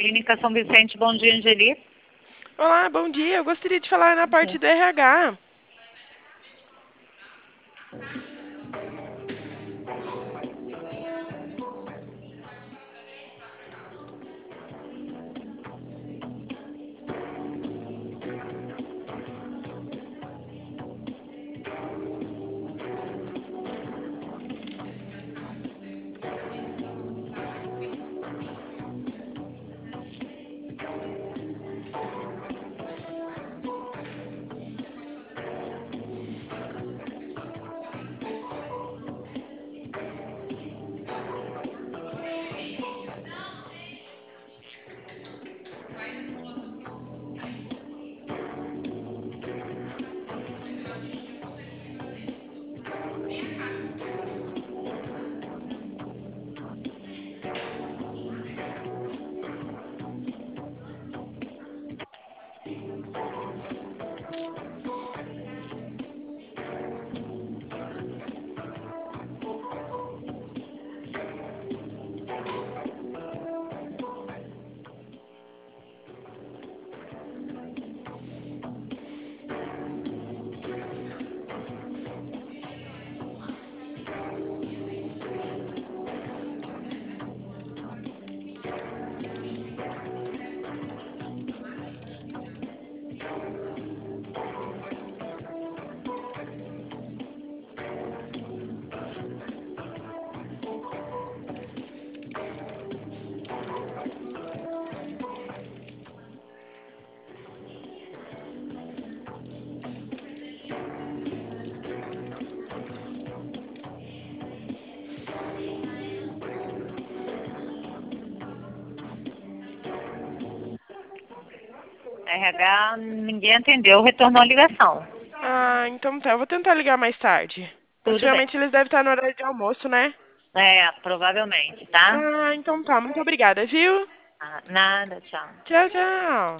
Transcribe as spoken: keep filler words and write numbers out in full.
Clínica São Vicente, bom dia, Angeli. Olá, bom dia. Eu gostaria de falar na parte do R H. R H, ninguém atendeu, retornou a ligação. Ah, então tá. Eu vou tentar ligar mais tarde. Tudo bem. Possivelmente eles devem estar no horário de almoço, né? É, provavelmente, tá? Ah, então tá. Muito obrigada, viu? Ah, nada, tchau. Tchau, tchau.